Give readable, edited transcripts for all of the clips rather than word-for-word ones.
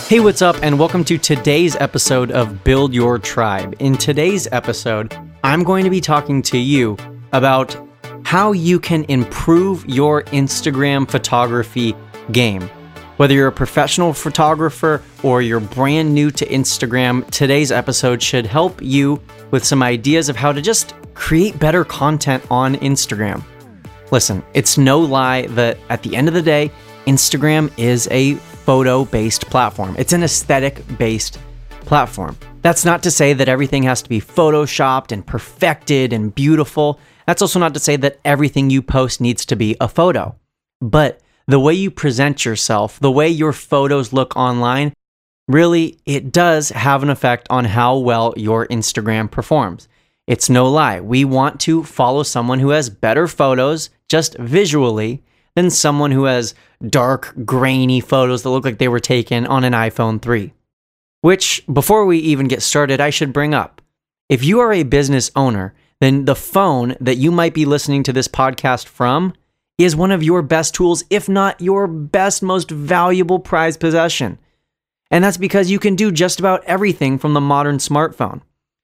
Hey, what's up, and welcome to today's episode of Build Your Tribe. In today's episode, I'm going to be talking to you about how you can improve your Instagram photography game. Whether you're a professional photographer or you're brand new to Instagram, today's episode should help you with some ideas of how to just create better content on Instagram. Listen, it's no lie that at the end of the day, Instagram is a photo-based platform. It's an aesthetic-based platform. That's not to say that everything has to be photoshopped and perfected and beautiful. That's also not to say that everything you post needs to be a photo. But the way you present yourself, the way your photos look online, really, it does have an effect on how well your Instagram performs. It's no lie. We want to follow someone who has better photos, just visually, than someone who has dark, grainy photos that look like they were taken on an iPhone 3. Which, before we even get started, I should bring up. If you are a business owner, then the phone that you might be listening to this podcast from is one of your best tools, if not your best, most valuable prized possession. And that's because you can do just about everything from the modern smartphone.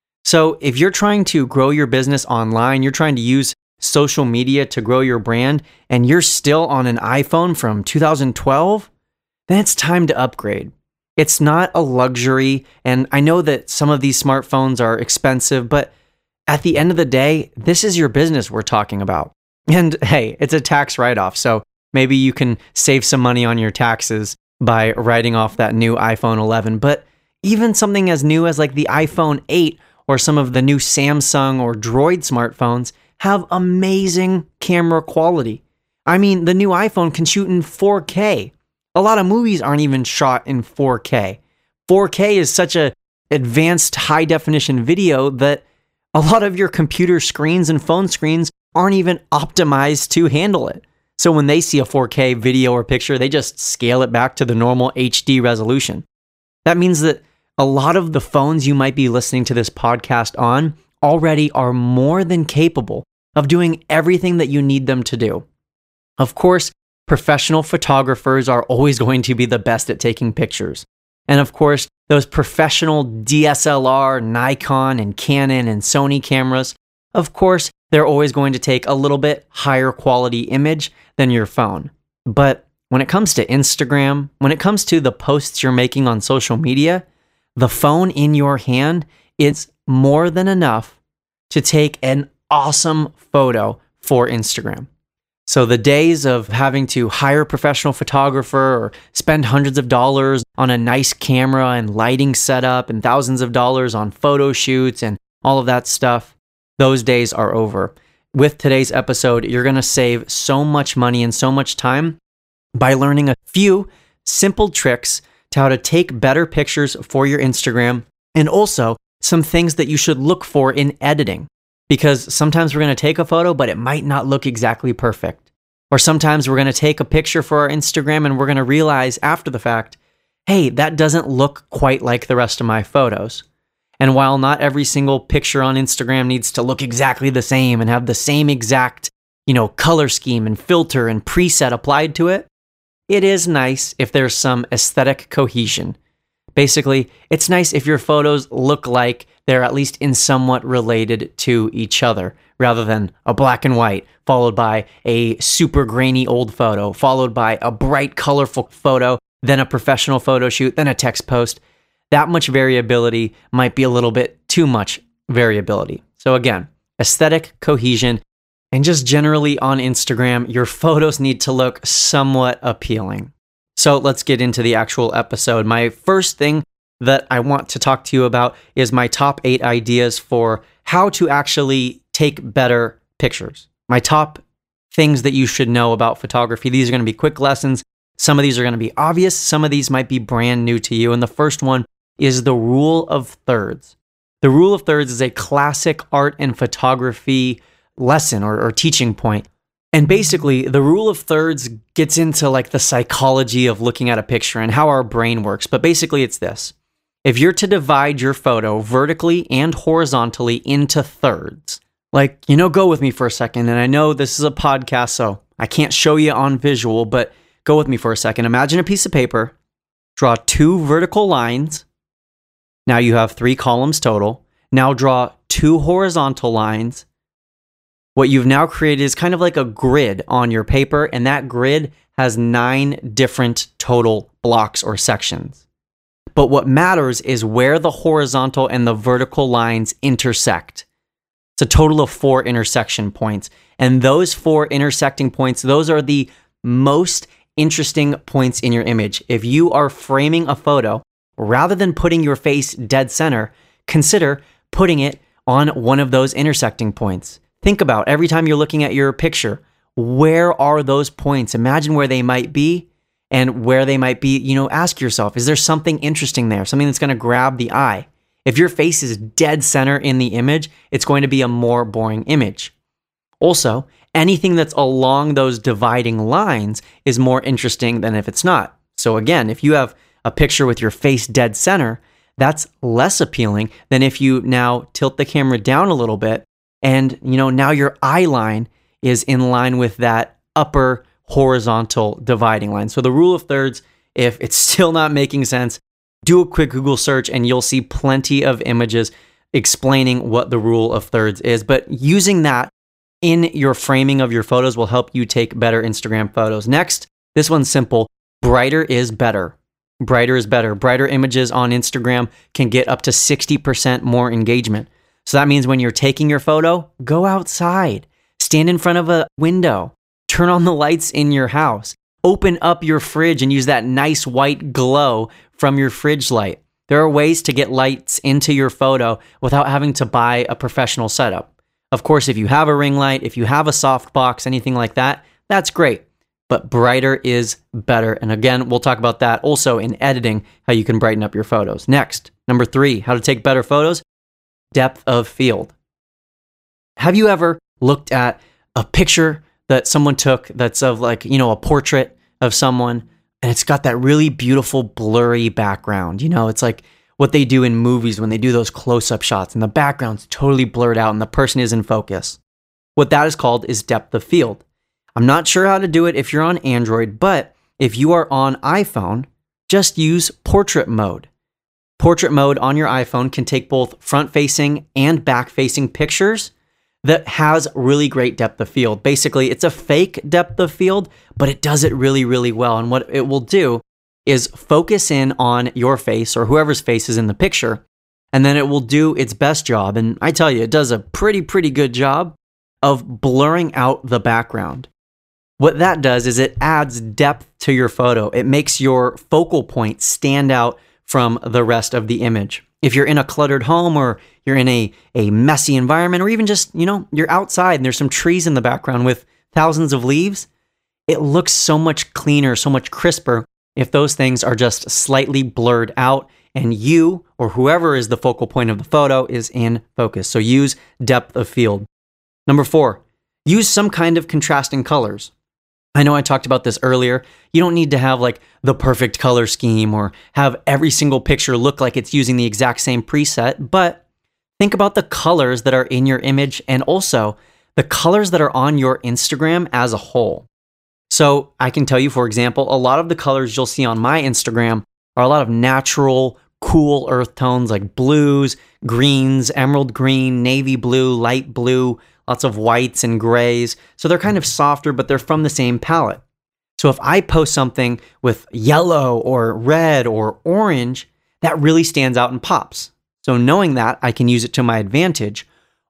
So if you're trying to grow your business online, you're trying to use social media to grow your brand, and you're still on an iPhone from 2012, then it's time to upgrade. It's not a luxury, and I know that some of these smartphones are expensive, but at the end of the day, this is your business we're talking about. And hey, it's a tax write-off, so maybe you can save some money on your taxes by writing off that new iPhone 11, but even something as new as like the iPhone 8 or some of the new Samsung or Droid smartphones have amazing camera quality. I mean, the new iPhone can shoot in 4K. A lot of movies aren't even shot in 4K. 4K is such a advanced high definition video that a lot of your computer screens and phone screens aren't even optimized to handle it. So when they see a 4K video or picture, they just scale it back to the normal HD resolution. That means that a lot of the phones you might be listening to this podcast on already are more than capable of doing everything that you need them to do. Of course, professional photographers are always going to be the best at taking pictures. And of course, those professional DSLR, Nikon, and Canon and Sony cameras, of course, they're always going to take a little bit higher quality image than your phone. But when it comes to Instagram, when it comes to the posts you're making on social media, the phone in your hand is more than enough to take an awesome photo for Instagram. So the days of having to hire a professional photographer or spend hundreds of dollars on a nice camera and lighting setup and thousands of dollars on photo shoots and all of that stuff, those days are over. With today's episode, you're going to save so much money and so much time by learning a few simple tricks to how to take better pictures for your Instagram, and also some things that you should look for in editing. Because sometimes we're going to take a photo, but it might not look exactly perfect. Or sometimes we're going to take a picture for our Instagram and we're going to realize after the fact, hey, that doesn't look quite like the rest of my photos. And while not every single picture on Instagram needs to look exactly the same and have the same exact, color scheme and filter and preset applied to it, it is nice if there's some aesthetic cohesion. Basically, it's nice if your photos look like they're at least in somewhat related to each other, rather than a black and white, followed by a super grainy old photo, followed by a bright, colorful photo, then a professional photo shoot, then a text post. That much variability might be a little bit too much variability. So again, aesthetic cohesion, and just generally on Instagram, your photos need to look somewhat appealing. So let's get into the actual episode. My first thing that I want to talk to you about is my top 8 ideas for how to actually take better pictures. My top things that you should know about photography. These are going to be quick lessons. Some of these are going to be obvious. Some of these might be brand new to you. And the first one is the rule of thirds. The rule of thirds is a classic art and photography lesson or teaching point. And basically, the rule of thirds gets into like the psychology of looking at a picture and how our brain works. But basically, it's this. If you're to divide your photo vertically and horizontally into thirds, go with me for a second. And I know this is a podcast, so I can't show you on visual, but go with me for a second. Imagine a piece of paper draw 2 vertical lines. Now you have 3 columns total. Now draw 2 horizontal lines. What you've now created is kind of like a grid on your paper, and that grid has 9 different total blocks or sections. But what matters is where the horizontal and the vertical lines intersect. It's a total of 4 intersection points. And those 4 intersecting points, those are the most interesting points in your image. If you are framing a photo, rather than putting your face dead center, consider putting it on one of those intersecting points. Think about every time you're looking at your picture, where are those points? Imagine where they might be and where they might be. Ask yourself, is there something interesting there? Something that's going to grab the eye? If your face is dead center in the image, it's going to be a more boring image. Also, anything that's along those dividing lines is more interesting than if it's not. So again, if you have a picture with your face dead center, that's less appealing than if you now tilt the camera down a little bit and, now your eye line is in line with that upper horizontal dividing line. So the rule of thirds, if it's still not making sense, do a quick Google search and you'll see plenty of images explaining what the rule of thirds is. But using that in your framing of your photos will help you take better Instagram photos. Next, this one's simple. Brighter is better. Brighter is better. Brighter images on Instagram can get up to 60% more engagement. So that means when you're taking your photo, go outside, stand in front of a window, turn on the lights in your house, open up your fridge and use that nice white glow from your fridge light. There are ways to get lights into your photo without having to buy a professional setup. Of course, if you have a ring light, if you have a softbox, anything like that, that's great. But brighter is better. And again, we'll talk about that also in editing, how you can brighten up your photos. Next, number 3, how to take better photos. Depth of field. Have you ever looked at a picture that someone took that's of a portrait of someone, and it's got that really beautiful blurry background? It's like what they do in movies when they do those close-up shots and the background's totally blurred out and the person is in focus. What that is called is depth of field. I'm not sure how to do it if you're on Android, but if you are on iPhone, just use portrait mode. Portrait mode on your iPhone can take both front-facing and back-facing pictures that has really great depth of field. Basically, it's a fake depth of field, but it does it really, really well. And what it will do is focus in on your face or whoever's face is in the picture, and then it will do its best job. And I tell you, it does a pretty good job of blurring out the background. What that does is it adds depth to your photo. It makes your focal point stand out from the rest of the image. If you're in a cluttered home or you're in a messy environment, or even just, you're outside and there's some trees in the background with thousands of leaves, it looks so much cleaner, so much crisper if those things are just slightly blurred out and you or whoever is the focal point of the photo is in focus. So use depth of field. Number 4, use some kind of contrasting colors. I know I talked about this earlier. You don't need to have the perfect color scheme or have every single picture look like it's using the exact same preset, but think about the colors that are in your image and also the colors that are on your Instagram as a whole. So I can tell you, for example, a lot of the colors you'll see on my Instagram are a lot of natural, cool earth tones like blues, greens, emerald green, navy blue, light blue, lots of whites and grays. So they're kind of softer, but they're from the same palette. So if I post something with yellow or red or orange, that really stands out and pops. So knowing that, I can use it to my advantage,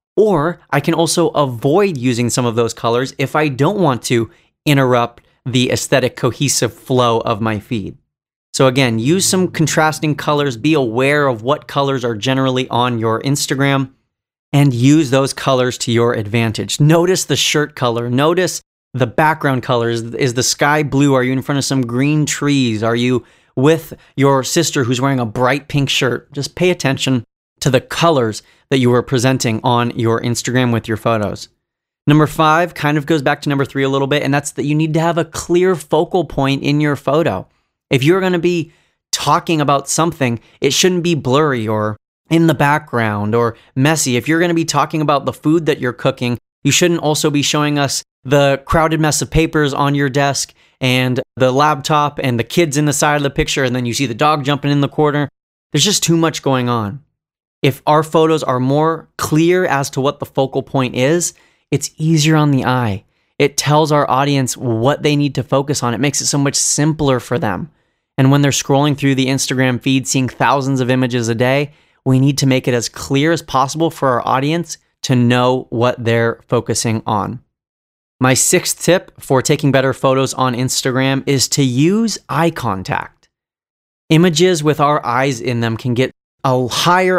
or I can also avoid using some of those colors if I don't want to interrupt the aesthetic cohesive flow of my feed. So again, use some contrasting colors, be aware of what colors are generally on your Instagram, and use those colors to your advantage. Notice the shirt color. Notice the background colors. Is the sky blue? Are you in front of some green trees? Are you with your sister who's wearing a bright pink shirt? Just pay attention to the colors that you are presenting on your Instagram with your photos. Number 5 kind of goes back to number 3 a little bit, and that's that you need to have a clear focal point in your photo. If you're going to be talking about something, it shouldn't be blurry or in the background or messy. If you're going to be talking about the food that you're cooking, You shouldn't also be showing us the crowded mess of papers on your desk and the laptop and the kids in the side of the picture, and then you see the dog jumping in the corner. There's just too much going on. If our photos are more clear as to what the focal point is, it's easier on the eye. It tells our audience what they need to focus on. It makes it so much simpler for them. And when they're scrolling through the Instagram feed, seeing thousands of images a day, we need to make it as clear as possible for our audience to know what they're focusing on. My sixth tip for taking better photos on Instagram is to use eye contact. Images with our eyes in them can get a much higher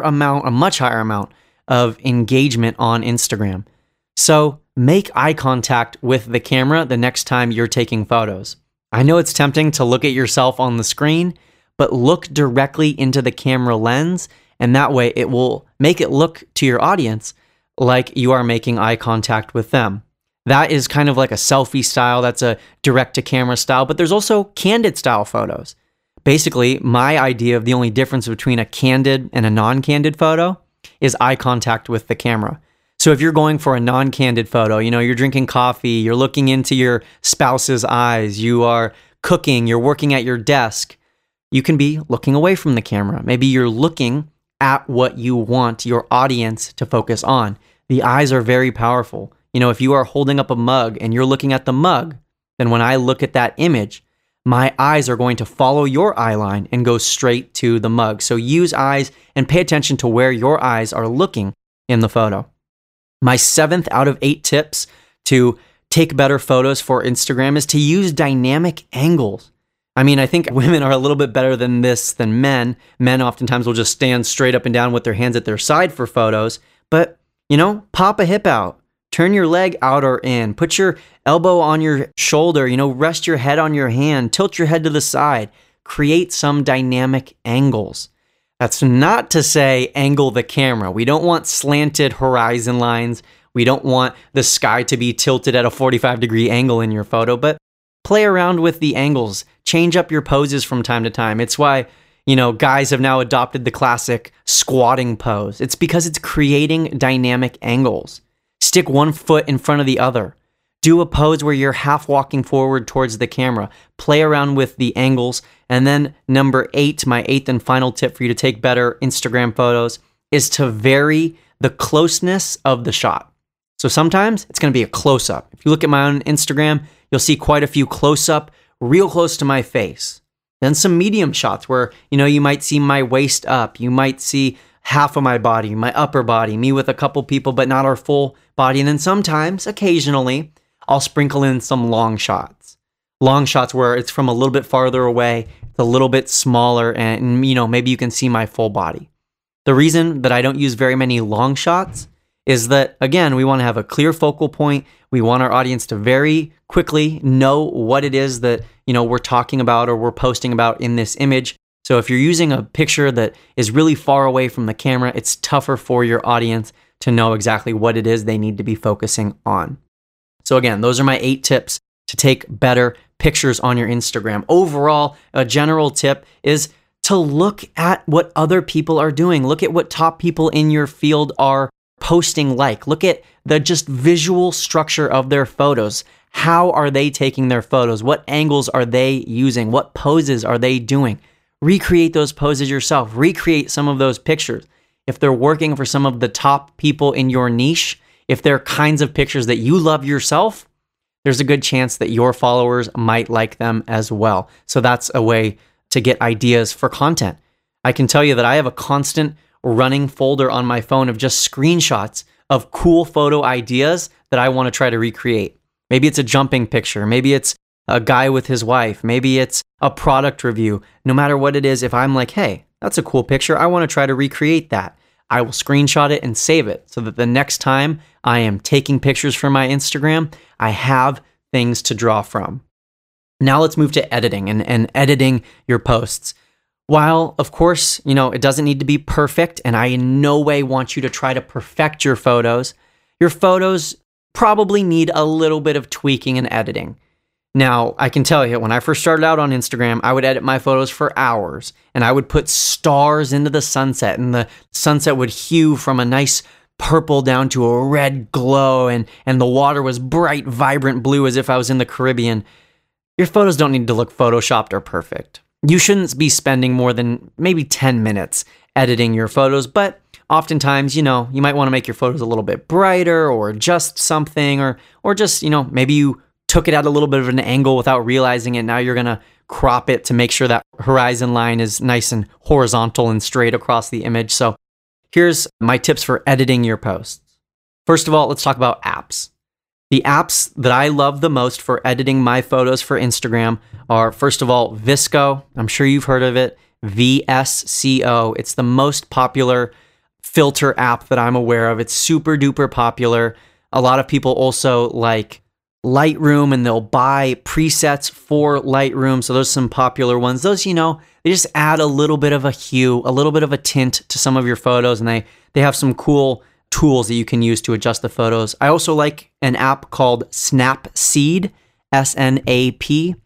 amount of engagement on Instagram. So make eye contact with the camera the next time you're taking photos. I know it's tempting to look at yourself on the screen, but look directly into the camera lens, and that way it will make it look to your audience like you are making eye contact with them. That is kind of like a selfie style, that's a direct-to-camera style, but there's also candid style photos. Basically, my idea of the only difference between a candid and a non-candid photo is eye contact with the camera. So if you're going for a non-candid photo, you're drinking coffee, you're looking into your spouse's eyes, you are cooking, you're working at your desk, you can be looking away from the camera. Maybe you're looking at what you want your audience to focus on. The eyes are very powerful. If you are holding up a mug and you're looking at the mug, then when I look at that image, my eyes are going to follow your eye line and go straight to the mug. So use eyes and pay attention to where your eyes are looking in the photo. My 7th out of 8 tips to take better photos for Instagram is to use dynamic angles. I think women are a little bit better than this than men. Men oftentimes will just stand straight up and down with their hands at their side for photos. But, pop a hip out. Turn your leg out or in. Put your elbow on your shoulder. Rest your head on your hand. Tilt your head to the side. Create some dynamic angles. That's not to say angle the camera. We don't want slanted horizon lines. We don't want the sky to be tilted at a 45-degree angle in your photo, but play around with the angles. Change up your poses from time to time. It's why, guys have now adopted the classic squatting pose. It's because it's creating dynamic angles. Stick one foot in front of the other. Do a pose where you're half walking forward towards the camera. Play around with the angles. And then number 8, my 8th and final tip for you to take better Instagram photos is to vary the closeness of the shot. So sometimes it's going to be a close-up. If you look at my own Instagram, you'll see quite a few close-up, real close to my face. Then some medium shots where, you might see my waist up. You might see half of my body, my upper body, me with a couple people, but not our full body. And then sometimes, occasionally, I'll sprinkle in some long shots. Long shots where it's from a little bit farther away, it's a little bit smaller, and maybe you can see my full body. The reason that I don't use very many long shots is that, again, we want to have a clear focal point. We want our audience to very quickly know what it is that, we're talking about or we're posting about in this image. So if you're using a picture that is really far away from the camera, it's tougher for your audience to know exactly what it is they need to be focusing on. So again, those are my 8 tips to take better pictures on your Instagram. Overall, a general tip is to look at what other people are doing. Look at what top people in your field are posting like. Look at the just visual structure of their photos. How are they taking their photos? What angles are they using? What poses are they doing? Recreate those poses yourself. Recreate some of those pictures. If they're working for some of the top people in your niche, if they're kinds of pictures that you love yourself, there's a good chance that your followers might like them as well. So that's a way to get ideas for content. I can tell you that I have a constant running folder on my phone of just screenshots of cool photo ideas that I want to try to recreate. Maybe it's a jumping picture. Maybe it's a guy with his wife. Maybe it's a product review. No matter what it is, if I'm like, hey, that's a cool picture, I want to try to recreate that, I will screenshot it and save it so that the next time I am taking pictures for my Instagram, I have things to draw from. Now let's move to editing and editing your posts. While, of course, it doesn't need to be perfect, and I in no way want you to try to perfect your photos probably need a little bit of tweaking and editing. Now, I can tell you, when I first started out on Instagram, I would edit my photos for hours, and I would put stars into the sunset, and the sunset would hue from a nice purple down to a red glow and the water was bright, vibrant blue as if I was in the Caribbean, your photos don't need to look photoshopped or perfect. You shouldn't be spending more than maybe 10 minutes editing your photos, but oftentimes, you might want to make your photos a little bit brighter or adjust something or just, maybe you took it at a little bit of an angle without realizing it. Now you're going to crop it to make sure that horizon line is nice and horizontal and straight across the image. So here's my tips for editing your posts. First of all, let's talk about apps. The apps that I love the most for editing my photos for Instagram are, first of all, VSCO. I'm sure you've heard of it. VSCO. It's the most popular filter app that I'm aware of. It's super duper popular. A lot of people also like Lightroom and they'll buy presets for Lightroom. So those are some popular ones. Those, they just add a little bit of a hue, a little bit of a tint to some of your photos, and they have some cool tools that you can use to adjust the photos. I also like an app called Snapseed, Snapseed,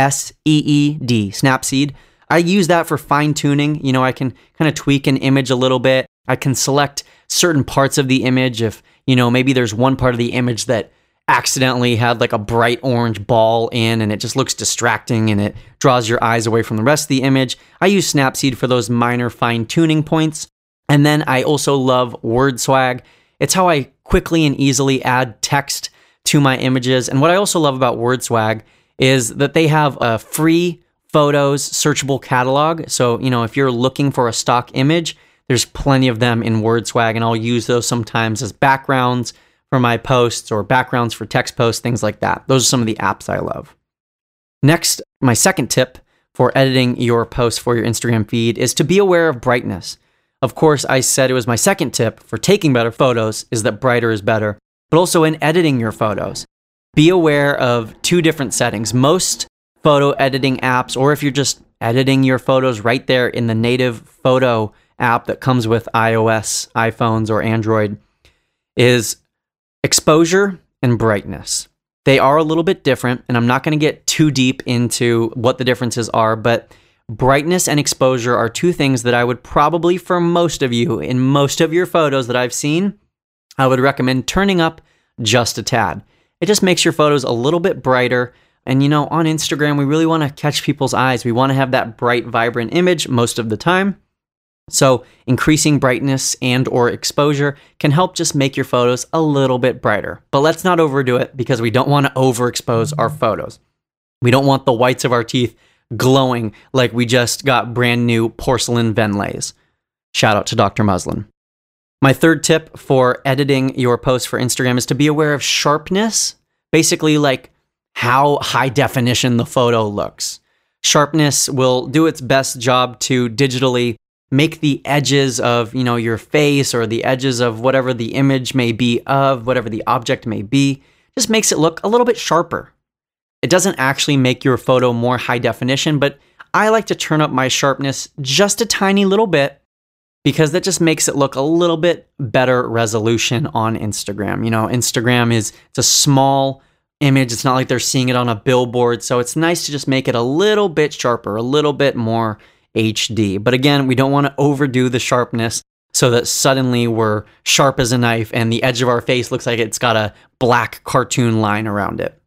Snapseed. I use that for fine tuning. I can kind of tweak an image a little bit. I can select certain parts of the image if, maybe there's one part of the image that accidentally had like a bright orange ball in and it just looks distracting and it draws your eyes away from the rest of the image. I use Snapseed for those minor fine tuning points. And then I also love WordSwag. It's how I quickly and easily add text to my images. And what I also love about WordSwag is that they have a free photos searchable catalog. So, if you're looking for a stock image, there's plenty of them in WordSwag, and I'll use those sometimes as backgrounds for my posts or backgrounds for text posts, things like that. Those are some of the apps I love. Next, my second tip for editing your posts for your Instagram feed is to be aware of brightness. Of course, I said it was my second tip for taking better photos is that brighter is better, but also in editing your photos. Be aware of two different settings. Most photo editing apps, or if you're just editing your photos right there in the native photo app that comes with iOS, iPhones, or Android, is exposure and brightness. They are a little bit different, and I'm not going to get too deep into what the differences are, but brightness and exposure are two things that I would probably, for most of you, in most of your photos that I've seen, I would recommend turning up just a tad. It just makes your photos a little bit brighter. And on Instagram, we really want to catch people's eyes. We want to have that bright, vibrant image most of the time. So increasing brightness and or exposure can help just make your photos a little bit brighter. But let's not overdo it because we don't want to overexpose our photos. We don't want the whites of our teeth glowing like we just got brand new porcelain Venlays. Shout out to Dr. Muslin. My third tip for editing your posts for Instagram is to be aware of sharpness, basically like how high definition the photo looks. Sharpness will do its best job to digitally make the edges of, your face or the edges of whatever the image may be of, whatever the object may be, just makes it look a little bit sharper. It doesn't actually make your photo more high definition, but I like to turn up my sharpness just a tiny little bit because that just makes it look a little bit better resolution on Instagram. Instagram it's a small image. It's not like they're seeing it on a billboard. So it's nice to just make it a little bit sharper, a little bit more HD. But again, we don't want to overdo the sharpness so that suddenly we're sharp as a knife and the edge of our face looks like it's got a black cartoon line around it.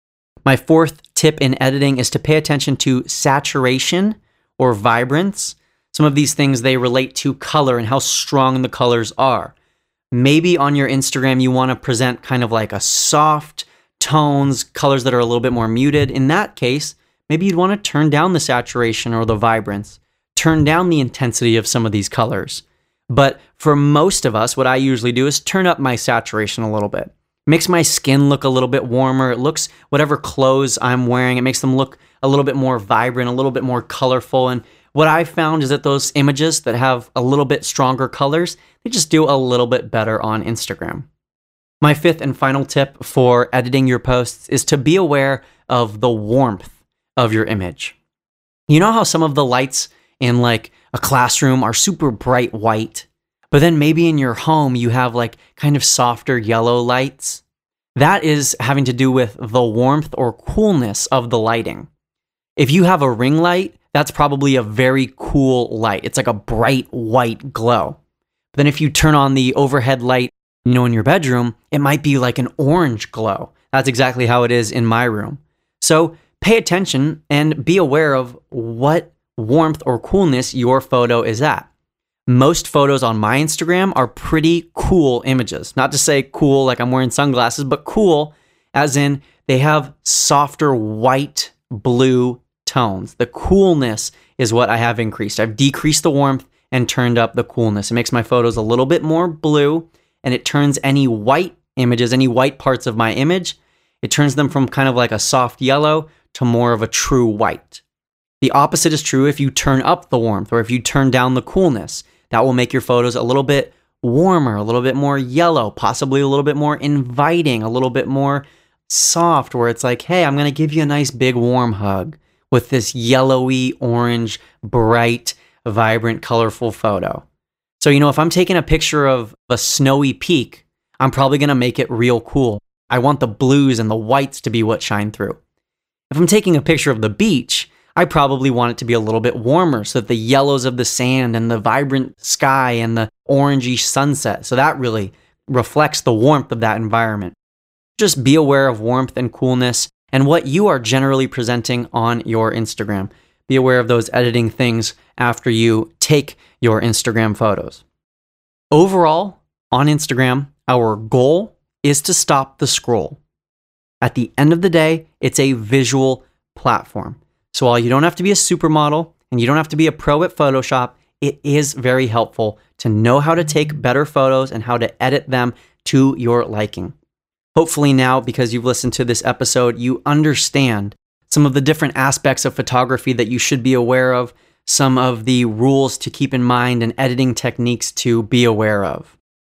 My fourth tip in editing is to pay attention to saturation or vibrance. Some of these things, they relate to color and how strong the colors are. Maybe on your Instagram, you want to present kind of like a soft tones, colors that are a little bit more muted. In that case, maybe you'd want to turn down the saturation or the vibrance, turn down the intensity of some of these colors. But for most of us, what I usually do is turn up my saturation a little bit. Makes my skin look a little bit warmer. It looks, whatever clothes I'm wearing, it makes them look a little bit more vibrant, a little bit more colorful. And what I've found is that those images that have a little bit stronger colors, they just do a little bit better on Instagram. My fifth and final tip for editing your posts is to be aware of the warmth of your image. You know how some of the lights in like a classroom are super bright white, but then maybe in your home you have like kind of softer yellow lights? That is having to do with the warmth or coolness of the lighting. If you have a ring light, that's probably a very cool light. It's like a bright white glow. But then if you turn on the overhead light In your bedroom, it might be like an orange glow. That's exactly how it is in my room. So pay attention and be aware of what warmth or coolness your photo is at. Most photos on my Instagram are pretty cool images. Not to say cool like I'm wearing sunglasses, but cool as in they have softer white, blue tones. The coolness is what I have increased. I've decreased the warmth and turned up the coolness. It makes my photos a little bit more blue, and it turns any white images, any white parts of my image, it turns them from kind of like a soft yellow to more of a true white. The opposite is true if you turn up the warmth or if you turn down the coolness. That will make your photos a little bit warmer, a little bit more yellow, possibly a little bit more inviting, a little bit more soft, where it's like, hey, I'm going to give you a nice big warm hug with this yellowy, orange, bright, vibrant, colorful photo. So, if I'm taking a picture of a snowy peak, I'm probably going to make it real cool. I want the blues and the whites to be what shine through. If I'm taking a picture of the beach, I probably want it to be a little bit warmer so that the yellows of the sand and the vibrant sky and the orangey sunset, so that really reflects the warmth of that environment. Just be aware of warmth and coolness and what you are generally presenting on your Instagram. Be aware of those editing things after you take your Instagram photos. Overall, on Instagram, our goal is to stop the scroll. At the end of the day, it's a visual platform. So while you don't have to be a supermodel and you don't have to be a pro at Photoshop, it is very helpful to know how to take better photos and how to edit them to your liking. Hopefully now, because you've listened to this episode, you understand some of the different aspects of photography that you should be aware of, some of the rules to keep in mind and editing techniques to be aware of.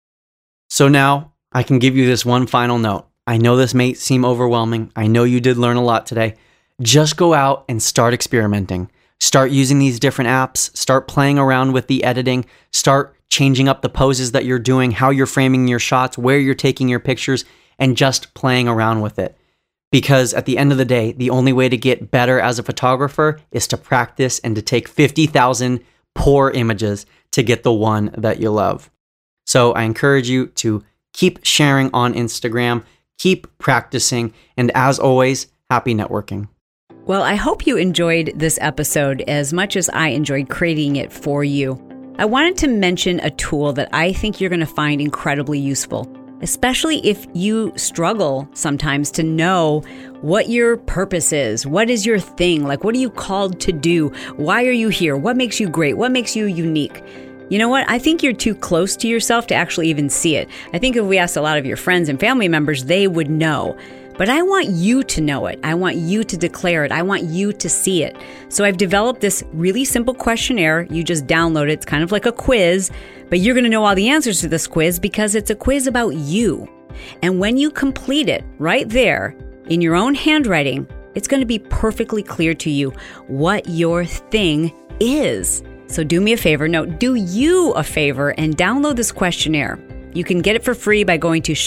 So now I can give you this one final note. I know this may seem overwhelming. I know you did learn a lot today. Just go out and start experimenting. Start using these different apps. Start playing around with the editing. Start changing up the poses that you're doing, how you're framing your shots, where you're taking your pictures, and just playing around with it. Because at the end of the day, the only way to get better as a photographer is to practice and to take 50,000 poor images to get the one that you love. So I encourage you to keep sharing on Instagram, keep practicing, and as always, happy networking. Well, I hope you enjoyed this episode as much as I enjoyed creating it for you. I wanted to mention a tool that I think you're going to find incredibly useful, especially if you struggle sometimes to know what your purpose is. What is your thing? Like, what are you called to do? Why are you here? What makes you great? What makes you unique? You know what? I think you're too close to yourself to actually even see it. I think if we asked a lot of your friends and family members, they would know. But I want you to know it. I want you to declare it. I want you to see it. So I've developed this really simple questionnaire. You just download it. It's kind of like a quiz, but you're going to know all the answers to this quiz because it's a quiz about you. And when you complete it right there in your own handwriting, it's going to be perfectly clear to you what your thing is. So do me a favor. No, do you a favor and download this questionnaire. You can get it for free by going to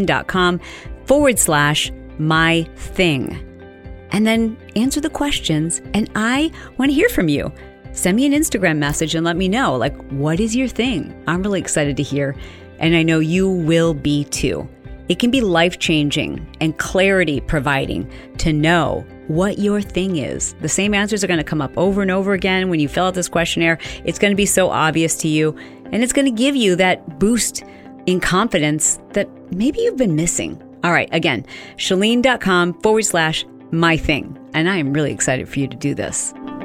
chalene.com/mything. And then answer the questions. And I want to hear from you. Send me an Instagram message and let me know, like, what is your thing? I'm really excited to hear. And I know you will be too. It can be life-changing and clarity providing to know what your thing is. The same answers are going to come up over and over again when you fill out this questionnaire. It's going to be so obvious to you, and it's going to give you that boost in confidence that maybe you've been missing. All right, again, chalene.com/mything. And I am really excited for you to do this.